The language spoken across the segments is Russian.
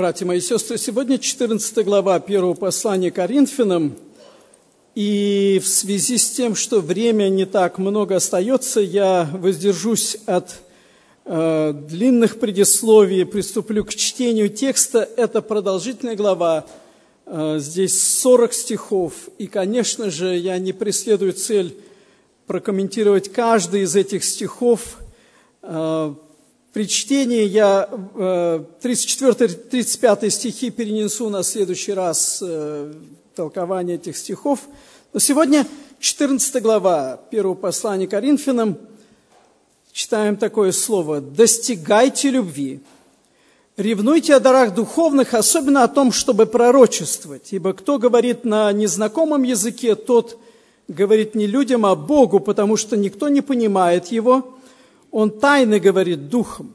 Братья мои и сестры, сегодня 14 глава первого послания Коринфянам, и в связи с тем, что время не так много остается, я воздержусь от длинных предисловий, приступлю к чтению текста. Это продолжительная глава, здесь 40 стихов, и, конечно же, я не преследую цель прокомментировать каждый из этих стихов. При чтении я 34-35 стихи перенесу на следующий раз толкование этих стихов. Но сегодня 14 глава первого послания Коринфянам. Читаем такое слово: «Достигайте любви, ревнуйте о дарах духовных, особенно о том, чтобы пророчествовать. Ибо кто говорит на незнакомом языке, тот говорит не людям, а Богу, потому что никто не понимает его. Он тайно говорит духом.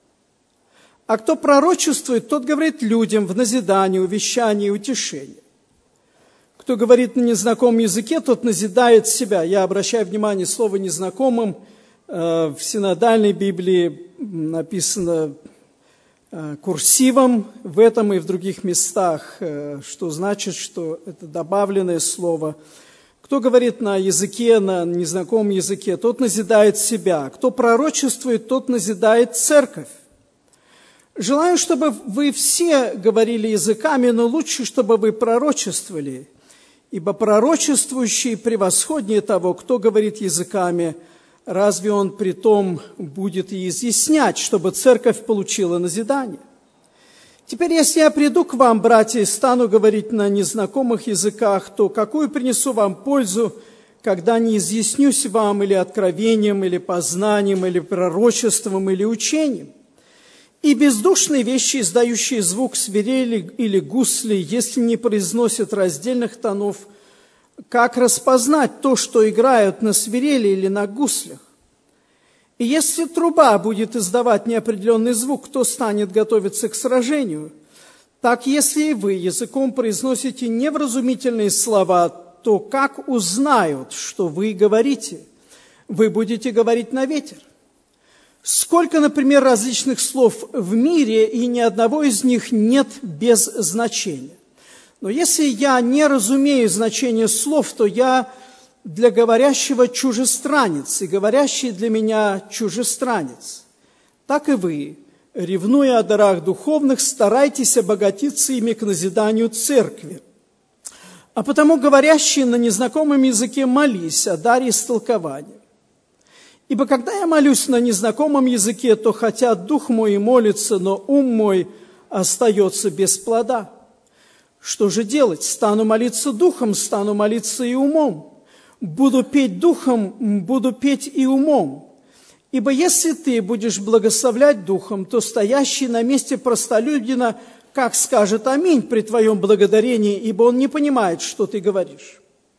А кто пророчествует, тот говорит людям в назидании, увещании и утешении. Кто говорит на незнакомом языке, тот назидает себя». Я обращаю внимание, слово «незнакомым» в синодальной Библии написано курсивом в этом и в других местах, что значит, что это добавленное слово. Кто говорит на языке, на незнакомом языке, тот назидает себя. Кто пророчествует, тот назидает церковь. Желаю, чтобы вы все говорили языками, но лучше, чтобы вы пророчествовали. Ибо пророчествующий превосходнее того, кто говорит языками, разве он при том будет и изъяснять, чтобы церковь получила назидание? Теперь, если я приду к вам, братья, и стану говорить на незнакомых языках, то какую принесу вам пользу, когда не изъяснюсь вам или откровением, или познанием, или пророчеством, или учением? И бездушные вещи, издающие звук свирели или гусли, если не произносят раздельных тонов, как распознать то, что играют на свирели или на гуслях? И если труба будет издавать неопределенный звук, кто станет готовиться к сражению? Так, если и вы языком произносите невразумительные слова, то как узнают, что вы говорите? Вы будете говорить на ветер. Сколько, например, различных слов в мире, и ни одного из них нет без значения. Но если я не разумею значение слов, то я для говорящего чужестранец, и говорящий для меня чужестранец. Так и вы, ревнуя о дарах духовных, старайтесь обогатиться ими к назиданию церкви. А потому говорящий на незнакомом языке молись о даре истолкования. Ибо когда я молюсь на незнакомом языке, то хотя дух мой и молится, но ум мой остается без плода. Что же делать? Стану молиться духом, стану молиться и умом. Буду петь духом, буду петь и умом. Ибо если ты будешь благословлять духом, то стоящий на месте простолюдина как скажет аминь при твоем благодарении, ибо он не понимает, что ты говоришь.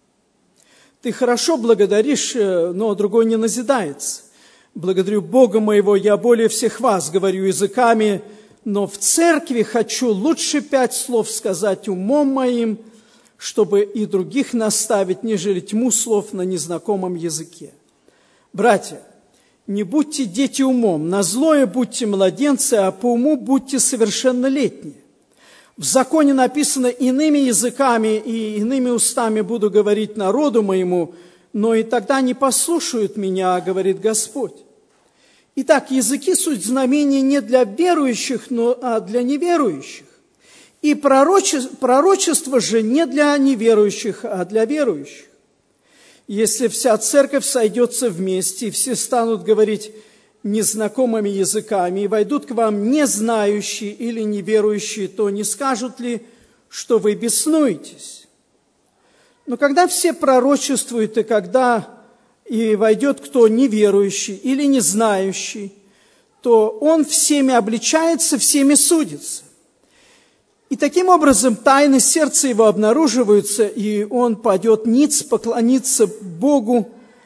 Ты хорошо благодаришь, но другой не назидается. Благодарю Бога моего, я более всех вас говорю языками, но в церкви хочу лучше 5 слов сказать умом моим, чтобы и других наставить, нежели тьму слов на незнакомом языке. Братья, не будьте дети умом, на злое будьте младенцы, а по уму будьте совершеннолетние. В законе написано: иными языками и иными устами буду говорить народу моему, но и тогда не послушают меня, говорит Господь. Итак, языки суть знамения не для верующих, но для неверующих. И пророчество же не для неверующих, а для верующих. Если вся церковь сойдется вместе, и все станут говорить незнакомыми языками, и войдут к вам незнающие или неверующие, то не скажут ли, что вы беснуетесь? Но когда все пророчествуют, и когда и войдет кто неверующий или не знающий, то он всеми обличается, всеми судится. И таким образом тайны сердца его обнаруживаются, и он падет ниц, поклонится Богу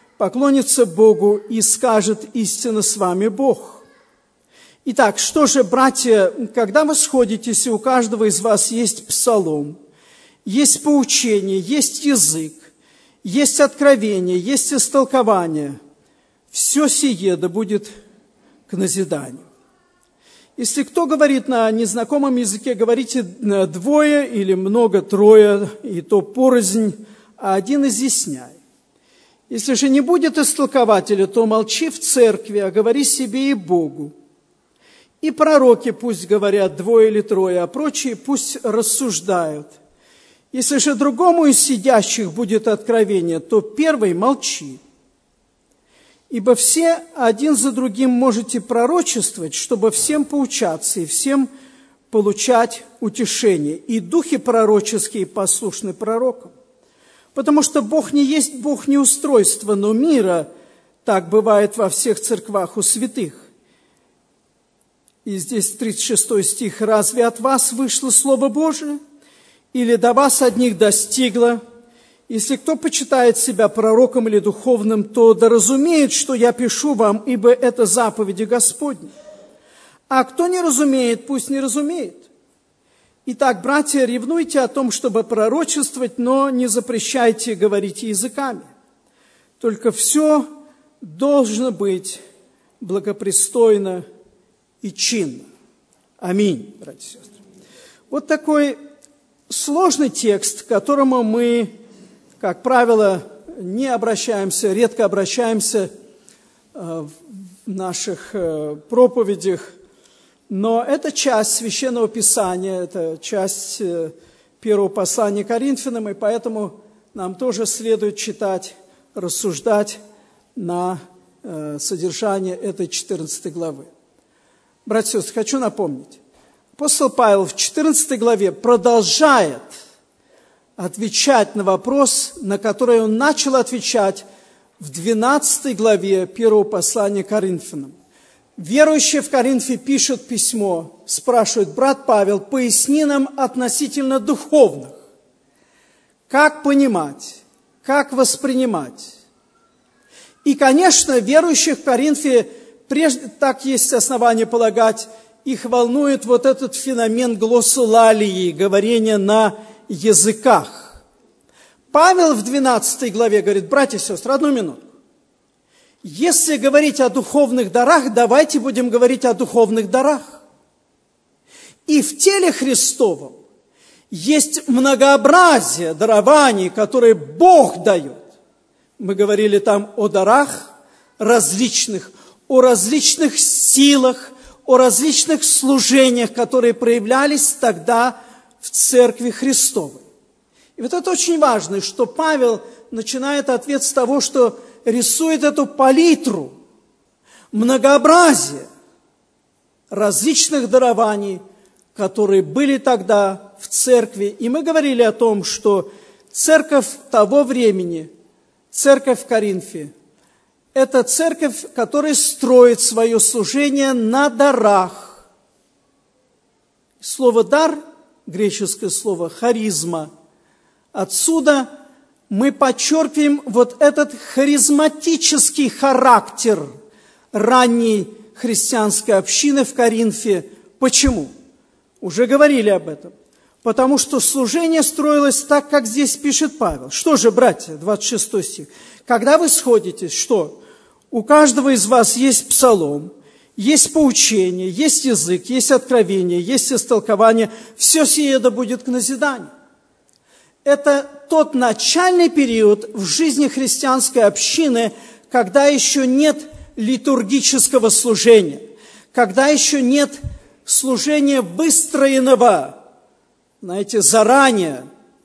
и скажет: истинно с вами Бог. Итак, что же, братья, когда вы сходитесь, и у каждого из вас есть псалом, есть поучение, есть язык, есть откровение, есть истолкование, все сие да будет к назиданию. Если кто говорит на незнакомом языке, говорите двое или много трое, и то порознь, а один изъясняй. Если же не будет истолкователя, то молчи в церкви, а говори себе и Богу. И пророки пусть говорят двое или трое, а прочие пусть рассуждают. Если же другому из сидящих будет откровение, то первый молчи. Ибо все один за другим можете пророчествовать, чтобы всем поучаться и всем получать утешение. И духи пророческие послушны пророкам. Потому что Бог не есть Бог неустройства, но мира. Так бывает во всех церквах у святых. И здесь 36 стих. «Разве от вас вышло Слово Божие? Или до вас одних достигло? Если кто почитает себя пророком или духовным, то да разумеет, что я пишу вам, ибо это заповеди Господни. А кто не разумеет, пусть не разумеет. Итак, братья, ревнуйте о том, чтобы пророчествовать, но не запрещайте говорить языками. Только все должно быть благопристойно и чинно». Аминь, братья и сестры. Вот такой сложный текст, к которому мы, как правило, не обращаемся, редко обращаемся в наших проповедях, но это часть Священного Писания, это часть первого послания Коринфянам, и поэтому нам тоже следует читать, рассуждать на содержание этой 14 главы. Братья и сестры, хочу напомнить, апостол Павел в 14 главе продолжает отвечать на вопрос, на который он начал отвечать в 12 главе первого послания Коринфянам. Верующие в Коринфе пишут письмо, спрашивают: брат Павел, поясни нам относительно духовных. Как понимать, как воспринимать? И, конечно, верующих в Коринфе, так есть основания полагать, их волнует вот этот феномен глоссолалии, говорения на языках. Павел в 12 главе говорит: братья и сестры, одну минуту. Если говорить о духовных дарах, давайте будем говорить о духовных дарах. И в теле Христовом есть многообразие дарований, которые Бог дает. Мы говорили там о дарах различных, о различных силах, о различных служениях, которые проявлялись тогда в Церкви Христовой. И вот это очень важно, что Павел начинает ответ с того, что рисует эту палитру, многообразие различных дарований, которые были тогда в церкви. И мы говорили о том, что церковь того времени, церковь в Коринфе, это церковь, которая строит свое служение на дарах. Слово «дар», греческое слово «харизма», отсюда мы подчеркиваем вот этот харизматический характер ранней христианской общины в Коринфе. Почему? Уже говорили об этом. Потому что служение строилось так, как здесь пишет Павел. Что же, братья, 26 стих. Когда вы сходитесь, что? У каждого из вас есть псалом, есть поучение, есть язык, есть откровение, есть истолкование. Все сие да будет к назиданию. Это тот начальный период в жизни христианской общины, когда еще нет литургического служения, когда еще нет служения выстроенного, знаете, заранее.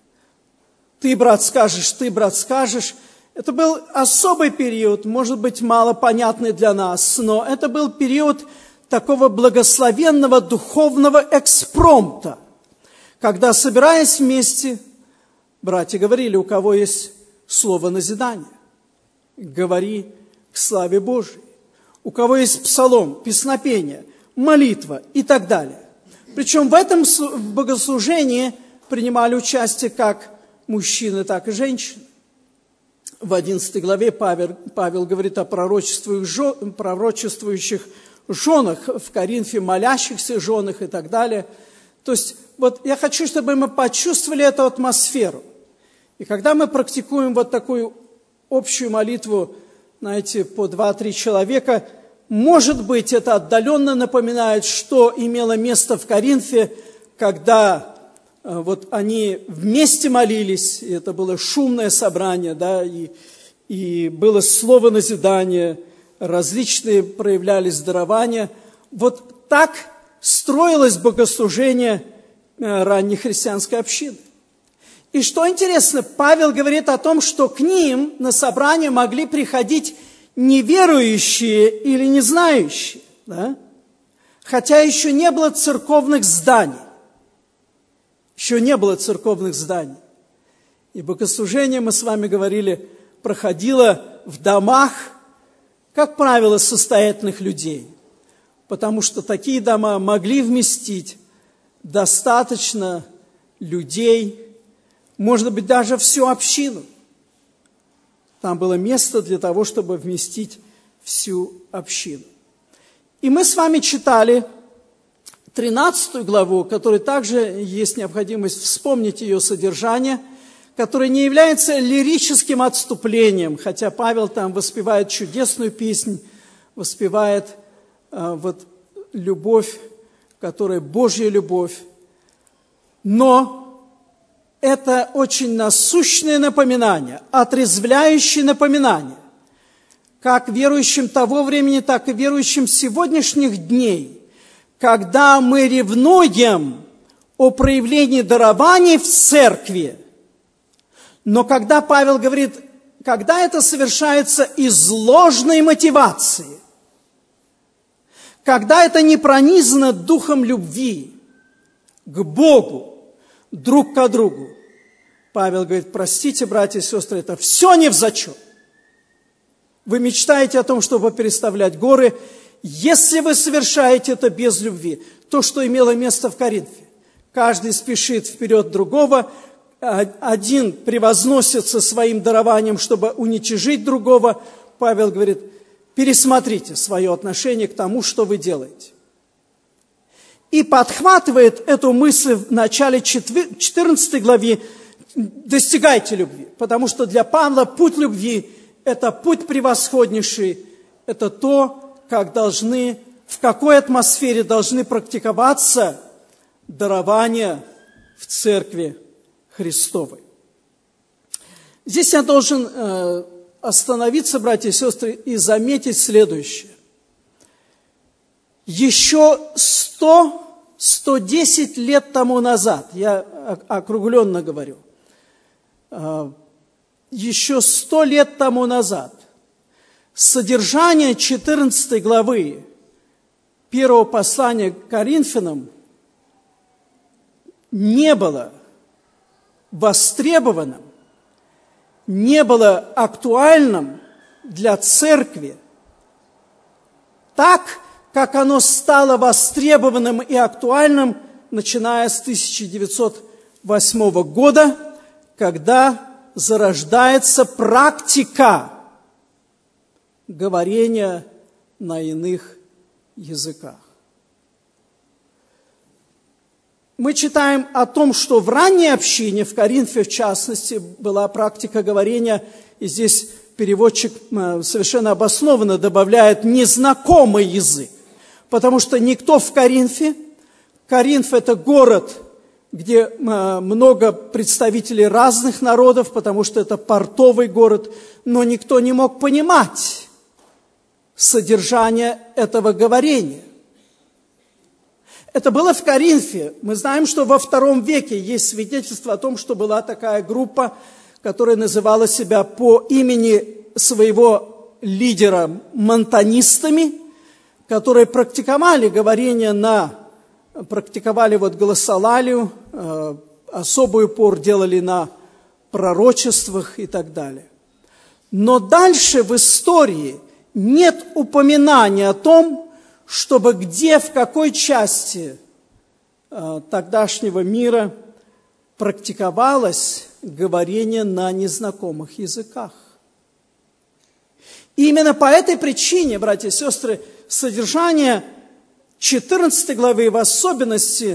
Ты, брат, скажешь, ты, брат, скажешь. Это был особый период, может быть, мало понятный для нас, но это был период такого благословенного духовного экспромта, когда, собираясь вместе, братья говорили: у кого есть слово назидания, говори к славе Божией. У кого есть псалом, песнопение, молитва и так далее. Причем в этом богослужении принимали участие как мужчины, так и женщины. В 11 главе Павел говорит о пророчествующих женах в Коринфе, молящихся женах и так далее. То есть вот я хочу, чтобы мы почувствовали эту атмосферу. И когда мы практикуем вот такую общую молитву, знаете, по 2-3 человека, Может быть, это отдаленно напоминает, что имело место в Коринфе, когда вот они вместе молились, и это было шумное собрание, да, и было слово назидания, различные проявлялись дарования. Вот так строилось богослужение ранней христианской общины. И что интересно, Павел говорит о том, что к ним на собрание могли приходить неверующие или не знающие, да? Хотя еще не было церковных зданий. Еще не было церковных зданий. И богослужение, мы с вами говорили, проходило в домах, как правило, состоятельных людей, потому что такие дома могли вместить достаточно людей, может быть, даже всю общину. Там было место для того, чтобы вместить всю общину. И мы с вами читали 13 главу, которой также есть необходимость вспомнить ее содержание, которое не является лирическим отступлением, хотя Павел там воспевает чудесную песнь, воспевает вот любовь, которая Божья любовь. Но это очень насущное напоминание, отрезвляющее напоминание, как верующим того времени, так и верующим сегодняшних дней, когда мы ревнуем о проявлении дарований в церкви, но когда Павел говорит, когда это совершается из ложной мотивации, когда это не пронизано духом любви к Богу, друг к другу, Павел говорит, простите, братья и сестры, это все не взачет. Вы мечтаете о том, чтобы переставлять горы. Если вы совершаете это без любви, то, что имело место в Коринфе, каждый спешит вперед другого, один превозносится своим дарованием, чтобы уничижить другого. Павел говорит, пересмотрите свое отношение к тому, что вы делаете. И подхватывает эту мысль в начале 14 главе, достигайте любви. Потому что для Павла путь любви – это путь превосходнейший, это то, как должны, в какой атмосфере должны практиковаться дарования в церкви Христовой. Здесь я должен остановиться, братья и сестры, и заметить следующее. Еще 100-110 лет тому назад, я округленно говорю, еще 100 лет тому назад содержание 14 главы первого послания к Коринфянам не было востребованным, не было актуальным для церкви так, как оно стало востребованным и актуальным, начиная с 1908 года, когда зарождается практика говорения на иных языках. Мы читаем о том, что в ранней общине, в Коринфе в частности, была практика говорения, и здесь переводчик совершенно обоснованно добавляет незнакомый язык, потому что никто в Коринфе, Коринф – это город, где много представителей разных народов, потому что это портовый город, но никто не мог понимать содержание этого говорения. Это было в Коринфе. Мы знаем, что во II веке есть свидетельство о том, что была такая группа, которая называла себя по имени своего лидера монтанистами, которые практиковали говорение практиковали голосолалию, особый упор делали на пророчествах и так далее. Но дальше в истории нет упоминания о том, чтобы где, в какой части тогдашнего мира практиковалось говорение на незнакомых языках. И именно по этой причине, братья и сестры, содержание 14 главы в особенности,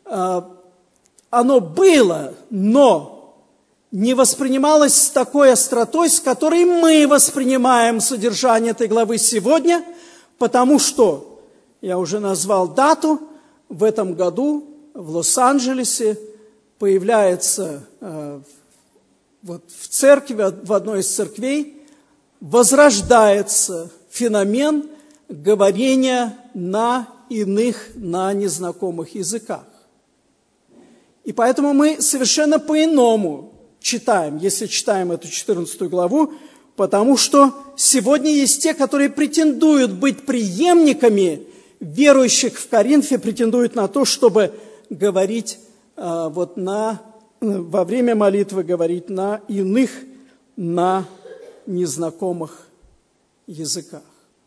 оно было, но не воспринималось с такой остротой, с которой мы воспринимаем содержание этой главы сегодня, Потому что, я уже назвал дату, в этом году в Лос-Анджелесе появляется вот в церкви, в одной из церквей, возрождается феномен говорения на иных, на незнакомых языках. И поэтому мы совершенно по-иному читаем, если читаем эту 14 главу, потому что сегодня есть те, которые претендуют быть преемниками верующих в Коринфе, претендуют на то, чтобы говорить во время молитвы, говорить на иных, на незнакомых языках.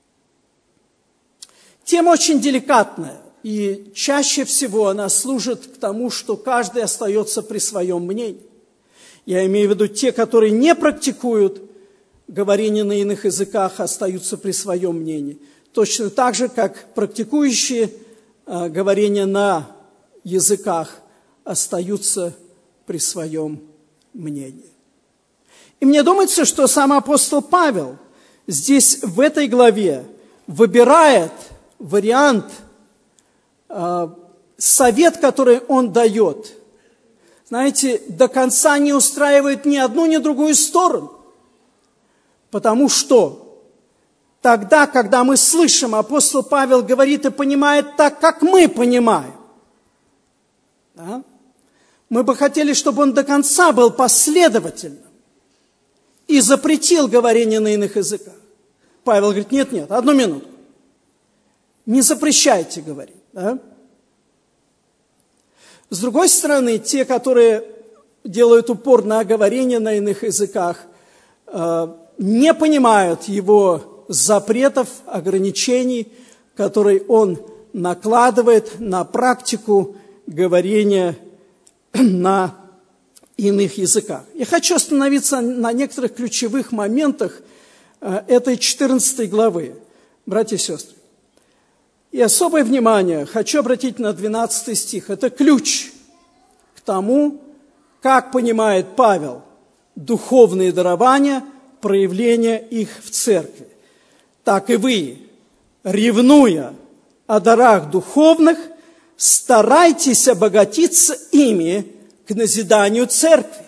Тема очень деликатная, и чаще всего она служит к тому, что каждый остается при своем мнении. Я имею в виду те, которые не практикуют говорение на иных языках, остаются при своем мнении. Точно так же, как практикующие говорение на языках остаются при своем мнении. И мне думается, что сам апостол Павел здесь, в этой главе, выбирает вариант, совет, который он дает, знаете, до конца не устраивает ни одну, ни другую сторону. Потому что тогда, когда мы слышим, апостол Павел говорит и понимает так, как мы понимаем. Да? Мы бы хотели, чтобы он до конца был последовательным и запретил говорение на иных языках. Павел говорит, нет, одну минуту. Не запрещайте говорить. Да? С другой стороны, те, которые делают упор на говорение на иных языках, не понимают его запретов, ограничений, которые он накладывает на практику говорения на иных языках. Я хочу остановиться на некоторых ключевых моментах этой 14 главы, братья и сестры. И особое внимание хочу обратить на 12 стих. Это ключ к тому, как понимает Павел духовные дарования, проявления их в церкви. Так и вы, ревнуя о дарах духовных, старайтесь обогатиться ими к назиданию церкви.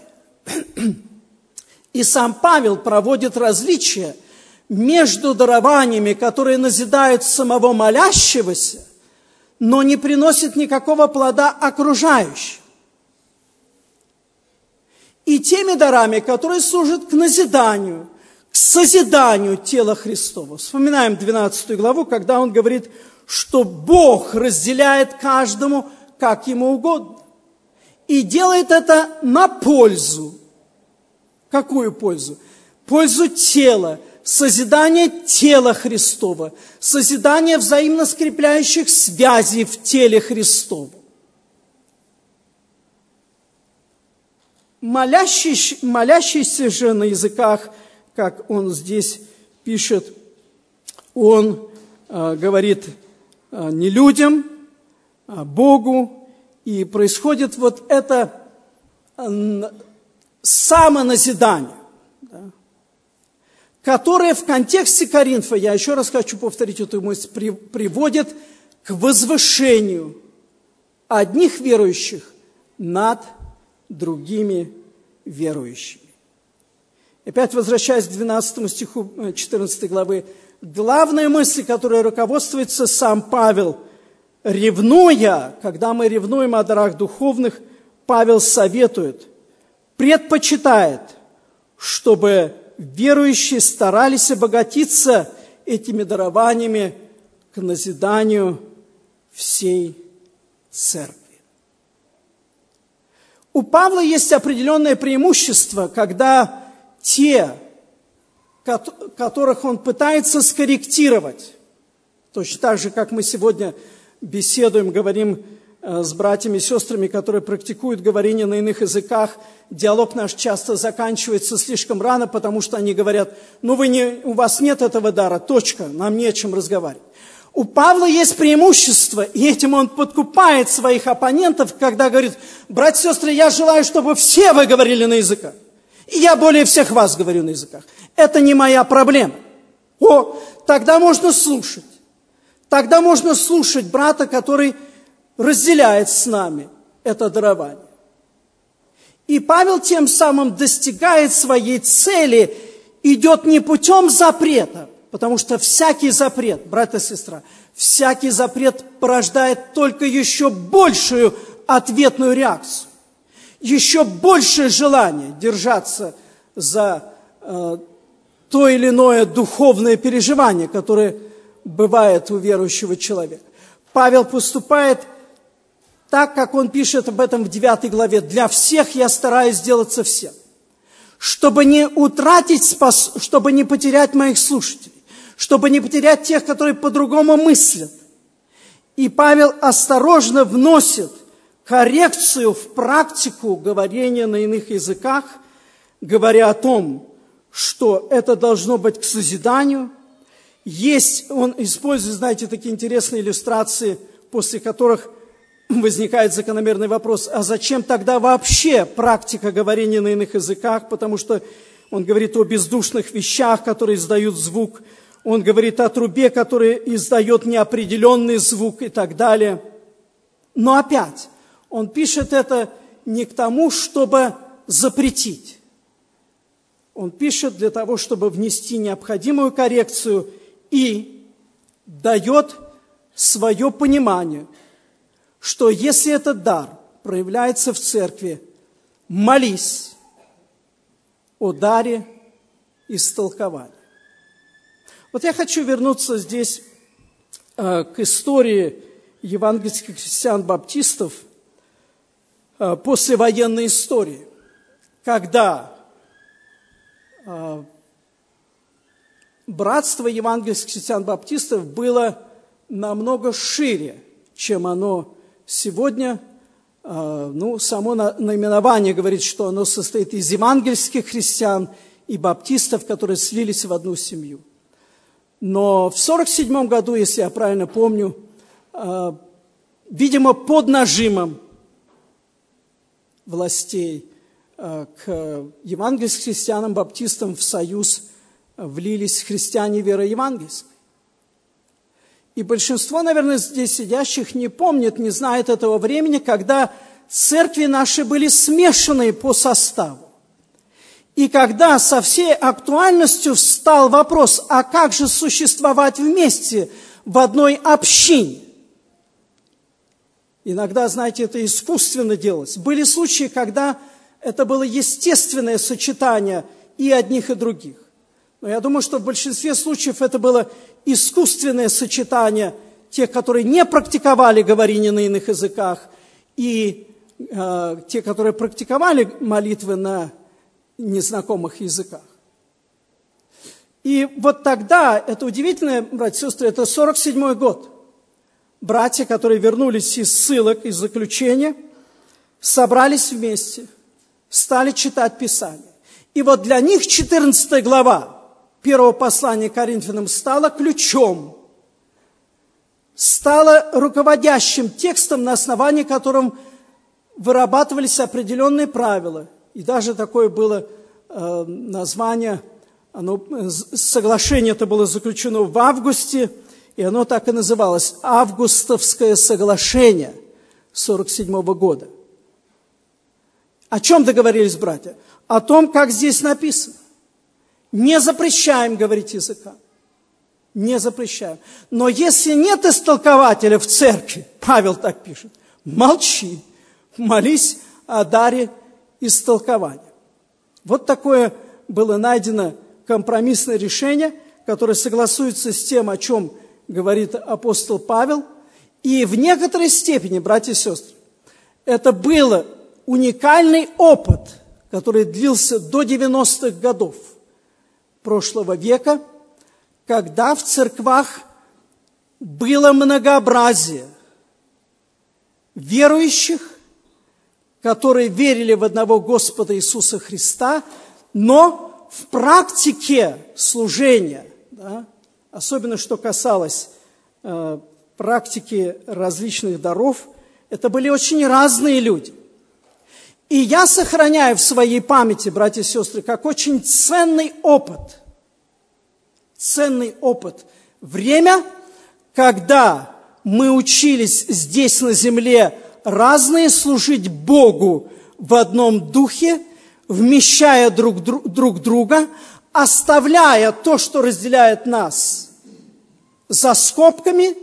И сам Павел проводит различия между дарованиями, которые назидают самого молящегося, но не приносят никакого плода окружающим, и теми дарами, которые служат к назиданию, к созиданию тела Христова. Вспоминаем 12 главу, когда он говорит, что Бог разделяет каждому, как ему угодно, и делает это на пользу. Какую пользу? Пользу тела, созидание тела Христова, созидание взаимно скрепляющих связей в теле Христовом. Молящийся же на языках, как он здесь пишет, он говорит не людям, а Богу, и происходит вот это самоназидание, да, которое в контексте Коринфа, я еще раз хочу повторить эту мысль, приводит к возвышению одних верующих над другими верующими. Опять возвращаясь к 12 стиху 14 главы, главная мысль, которой руководствуется сам Павел, ревнуя, когда мы ревнуем о дарах духовных, Павел советует, предпочитает, чтобы верующие старались обогатиться этими дарованиями к назиданию всей церкви. У Павла есть определенное преимущество, когда те, которых он пытается скорректировать, точно так же, как мы сегодня беседуем, говорим с братьями и сестрами, которые практикуют говорение на иных языках, диалог наш часто заканчивается слишком рано, потому что они говорят, у вас нет этого дара, точка, нам не о чем разговаривать. У Павла есть преимущество, и этим он подкупает своих оппонентов, когда говорит, братья и сестры, я желаю, чтобы все вы говорили на языках. И я более всех вас говорю на языках. Это не моя проблема. Тогда можно слушать. тогда можно слушать брата, который разделяет с нами это дарование. И Павел тем самым достигает своей цели, идет не путем запрета, потому что всякий запрет, брат и сестра, всякий запрет порождает только еще большую ответную реакцию, еще большее желание держаться за то или иное духовное переживание, которое бывает у верующего человека. Павел поступает так, как он пишет об этом в 9 главе. «Для всех я стараюсь сделаться всем, чтобы не утратить, чтобы не потерять моих слушателей, чтобы не потерять тех, которые по-другому мыслят». И Павел осторожно вносит коррекцию в практику говорения на иных языках, говоря о том, что это должно быть к созиданию. Он использует, знаете, такие интересные иллюстрации, после которых возникает закономерный вопрос, а зачем тогда вообще практика говорения на иных языках? Потому что он говорит о бездушных вещах, которые издают звук, он говорит о трубе, которая издает неопределенный звук и так далее. Но опять, он пишет это не к тому, чтобы запретить. Он пишет для того, чтобы внести необходимую коррекцию и дает свое понимание, что если этот дар проявляется в церкви, молись о даре истолкования. Вот я хочу вернуться здесь к истории евангельских христиан-баптистов, послевоенной истории, когда братство евангельских христиан-баптистов было намного шире, чем оно сегодня. Само наименование говорит, что оно состоит из евангельских христиан и баптистов, которые слились в одну семью. Но в 1947 году, если я правильно помню, видимо, под нажимом властей к евангельским христианам-баптистам в союз влились христиане веры евангельской. И большинство, наверное, здесь сидящих не помнит, не знает этого времени, когда церкви наши были смешанные по составу. И когда со всей актуальностью встал вопрос, а как же существовать вместе в одной общине? Иногда, знаете, это искусственно делалось. Были случаи, когда это было естественное сочетание и одних, и других. Но я думаю, что в большинстве случаев это было искусственное сочетание тех, которые не практиковали говорение на иных языках, и те, которые практиковали молитвы на незнакомых языках. И вот тогда, это удивительно, братья и сестры, это 1947 год. Братья, которые вернулись из ссылок, из заключения, собрались вместе, стали читать Писание. И вот для них 14 глава первого послания к Коринфянам стала ключом, стала руководящим текстом, на основании которым вырабатывались определенные правила. И даже такое было название, соглашение это было заключено в августе, и оно так и называлось «Августовское соглашение» 1947 года. О чем договорились братья? О том, как здесь написано. Не запрещаем говорить языкам. Не запрещаем. Но если нет истолкователя в церкви, Павел так пишет, молчи, молись о даре истолкования. Вот такое было найдено компромиссное решение, которое согласуется с тем, о чем говорит апостол Павел. И в некоторой степени, братья и сестры, это был уникальный опыт, который длился до 90-х годов прошлого века, когда в церквах было многообразие верующих, которые верили в одного Господа Иисуса Христа, но в практике служения, особенно что касалось практики различных даров, это были очень разные люди. И я сохраняю в своей памяти, братья и сестры, как очень ценный опыт, время, когда мы учились здесь на земле разные служить Богу в одном духе, вмещая друг друга, оставляя то, что разделяет нас, за скобками,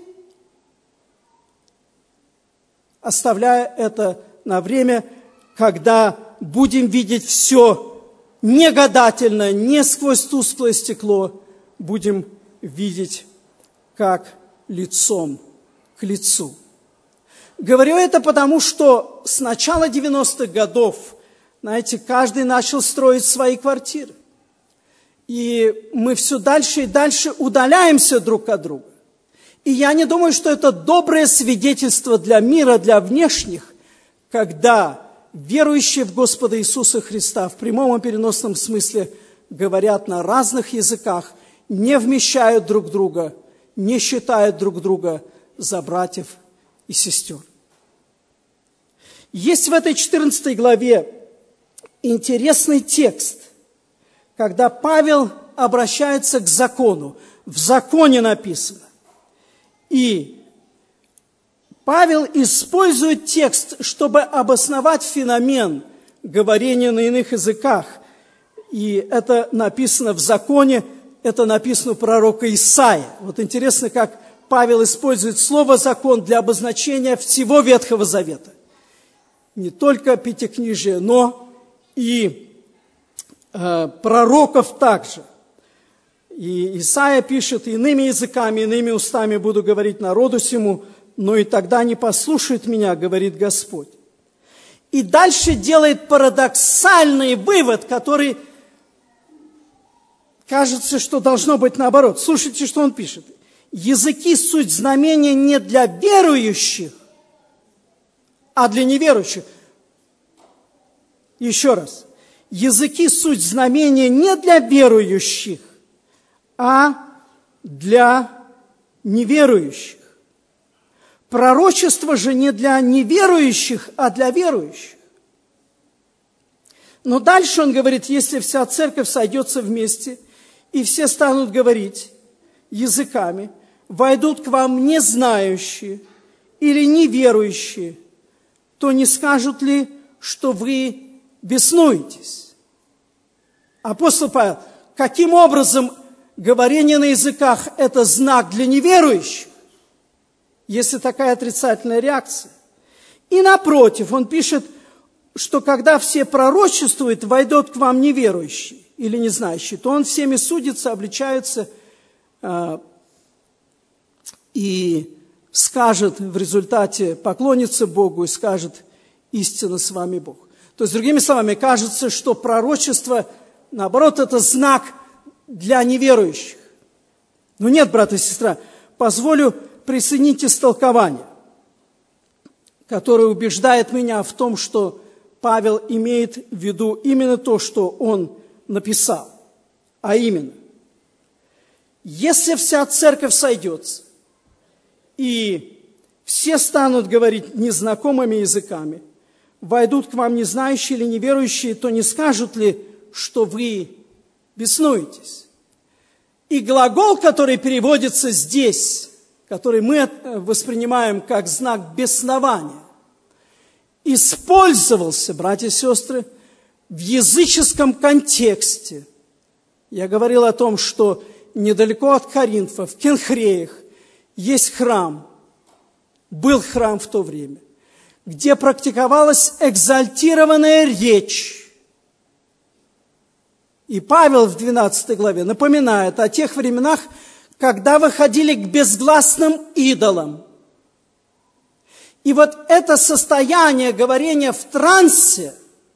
оставляя это на время, когда будем видеть все не гадательно, не сквозь тусклое стекло, будем видеть как лицом к лицу. Говорю это потому, что с начала 90-х годов, знаете, каждый начал строить свои квартиры. И мы все дальше и дальше удаляемся друг от друга. И я не думаю, что это доброе свидетельство для мира, для внешних, когда верующие в Господа Иисуса Христа в прямом и переносном смысле говорят на разных языках, не вмещают друг друга, не считают друг друга за братьев и сестер. Есть в этой 14 главе интересный текст, когда Павел обращается к закону. В законе написано. И Павел использует текст, чтобы обосновать феномен говорения на иных языках. И это написано в законе, это написано у пророка Исаии. Вот интересно, как Павел использует слово «закон» для обозначения всего Ветхого Завета. Не только Пятикнижие, но и пророков также. И Исаия пишет: «Иными языками, иными устами буду говорить народу сему, но и тогда не послушает меня, говорит Господь». И дальше делает парадоксальный вывод, который кажется, что должно быть наоборот. Слушайте, что он пишет. «Языки суть знамения не для верующих, а для неверующих». Еще раз. Языки суть знамения не для верующих, а для неверующих. Пророчество же не для неверующих, а для верующих. Но дальше он говорит: если вся церковь сойдется вместе, и все станут говорить языками, войдут к вам незнающие или неверующие, то не скажут ли, что вы беснуетесь? Апостол Павел, каким образом говорение на языках – это знак для неверующих, если такая отрицательная реакция? И напротив, он пишет, что когда все пророчествуют, войдут к вам неверующие или незнающие, то он всеми судится, обличается и скажет в результате, поклонится Богу и скажет: истинно с вами Бог. То есть, другими словами, кажется, что пророчество, наоборот, это знак для неверующих. Но нет, брат и сестра, позволю присоединить истолкование, которое убеждает меня в том, что Павел имеет в виду именно то, что он написал. А именно, если вся церковь сойдется, и все станут говорить незнакомыми языками, войдут к вам незнающие или неверующие, то не скажут ли, что вы беснуетесь? И глагол, который переводится здесь, который мы воспринимаем как знак беснования, использовался, братья и сестры, в языческом контексте. Я говорил о том, что недалеко от Коринфа, в Кенхреях, есть храм, был храм в то время, где практиковалась экзальтированная речь. И Павел в 12 главе напоминает о тех временах, когда выходили к безгласным идолам. И вот это состояние говорения в трансе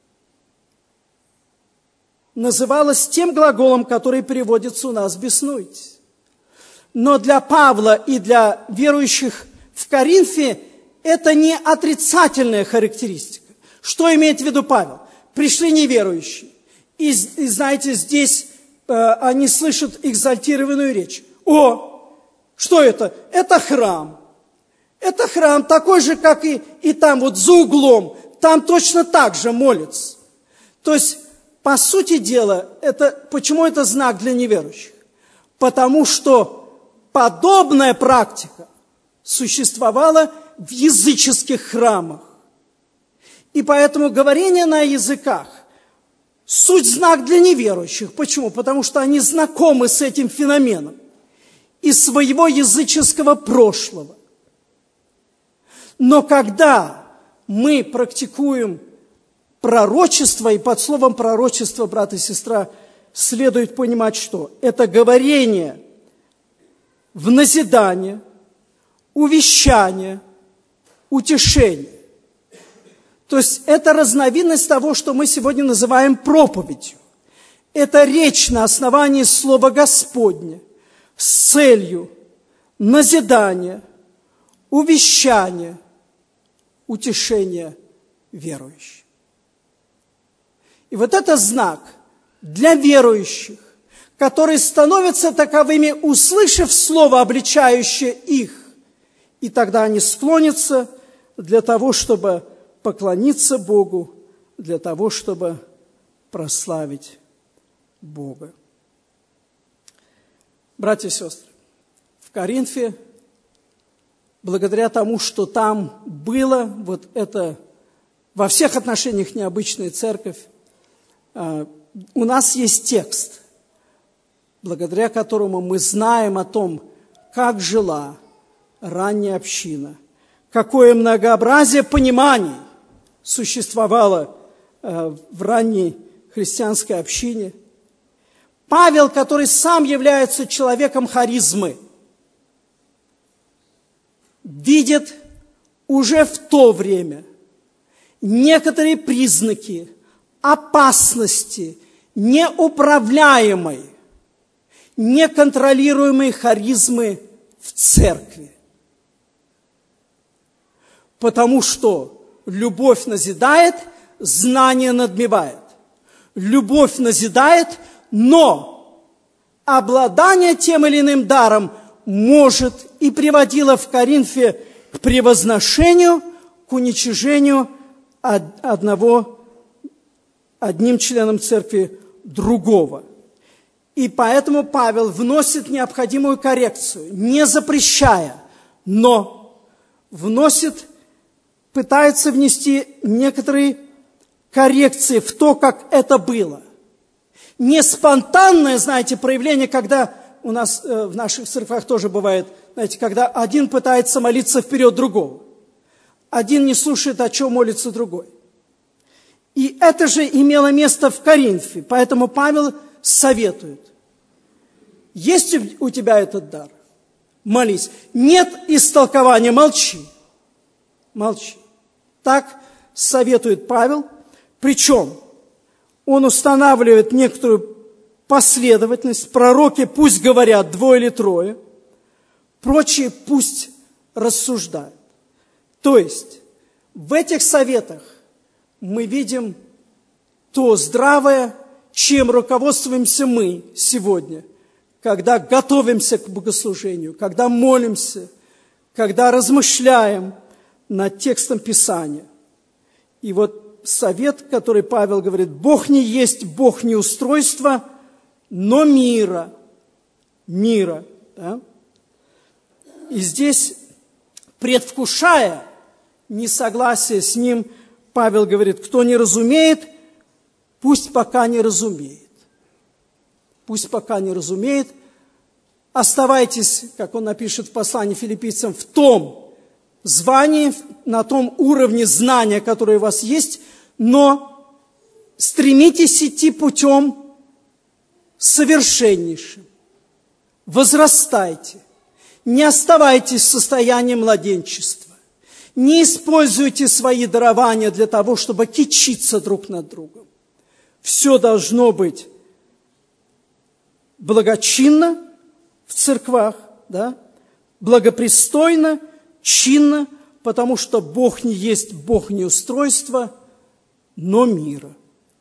называлось тем глаголом, который переводится у нас «беснуйтесь». Но для Павла и для верующих в Коринфе это не отрицательная характеристика. Что имеет в виду Павел? Пришли неверующие. И знаете, здесь они слышат экзальтированную речь. О, что это? Это храм. Это храм такой же, как и там, вот за углом. Там точно так же молятся. То есть, по сути дела, почему это знак для неверующих? Потому что подобная практика существовала в языческих храмах. И поэтому говорение на языках – суть знак для неверующих. Почему? Потому что они знакомы с этим феноменом из своего языческого прошлого. Но когда мы практикуем пророчество, и под словом пророчество, брат и сестра, следует понимать, что это говорение в назидание, увещание, утешение. То есть это разновидность того, что мы сегодня называем проповедью. Это речь на основании Слова Господня с целью назидания, увещания, утешения верующих. И вот это знак для верующих, которые становятся таковыми, услышав слово, обличающее их, и тогда они склонятся для того, чтобы поклониться Богу, для того, чтобы прославить Бога. Братья и сестры, в Коринфе, благодаря тому, что там было, вот это во всех отношениях необычная церковь, у нас есть текст, благодаря которому мы знаем о том, как жила ранняя община, какое многообразие пониманий существовало в ранней христианской общине. Павел, который сам является человеком харизмы, видит уже в то время некоторые признаки опасности неуправляемой, неконтролируемой харизмы в церкви. Потому что любовь назидает, знание надмевает. Любовь назидает, но обладание тем или иным даром может и приводило в Коринфе к превозношению, к уничижению одним членом церкви другого. И поэтому Павел вносит необходимую коррекцию, не запрещая, но пытается внести некоторые коррекции в то, как это было. Не спонтанное, знаете, проявление, когда у нас в наших церквах тоже бывает, знаете, когда один пытается молиться вперед другого. Один не слушает, о чем молится другой. И это же имело место в Коринфе, поэтому Павел советует. Есть у тебя этот дар? Молись. Нет истолкования, молчи. Молчи. Так советует Павел. Причем он устанавливает некоторую последовательность. Пророки пусть говорят 2 или 3, прочие пусть рассуждают. То есть в этих советах мы видим то здравое, чем руководствуемся мы сегодня, когда готовимся к богослужению, когда молимся, когда размышляем над текстом Писания. И вот совет, который Павел говорит, Бог не есть Бог не устройства, но мира. Мира. Да? И здесь, предвкушая несогласие с ним, Павел говорит, кто не разумеет, пусть пока не разумеет. Пусть пока не разумеет. Оставайтесь, как он напишет в послании филиппийцам, в том звании, на том уровне знания, которое у вас есть, но стремитесь идти путем совершеннейшим. Возрастайте. Не оставайтесь в состоянии младенчества. Не используйте свои дарования для того, чтобы кичиться друг над другом. Все должно быть благочинно в церквах, да? Благопристойно, чинно, потому что Бог не есть Бог не устройства, но мира.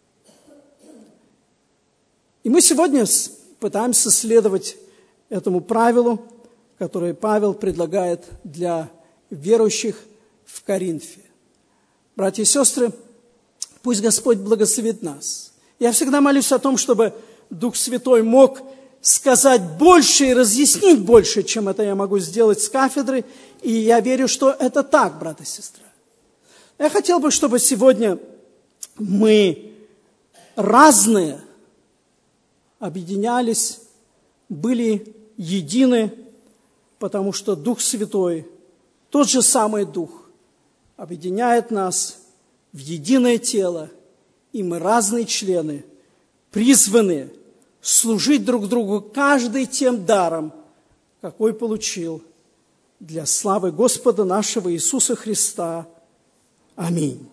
И мы сегодня пытаемся следовать этому правилу, которое Павел предлагает для верующих в Коринфе. Братья и сестры, пусть Господь благословит нас. Я всегда молюсь о том, чтобы Дух Святой мог сказать больше и разъяснить больше, чем это я могу сделать с кафедры. И я верю, что это так, брат и сестра. Я хотел бы, чтобы сегодня мы разные объединялись, были едины, потому что Дух Святой, тот же самый Дух, объединяет нас в единое тело, и мы разные члены, призваны служить друг другу, каждый тем даром, какой получил, для славы Господа нашего Иисуса Христа. Аминь.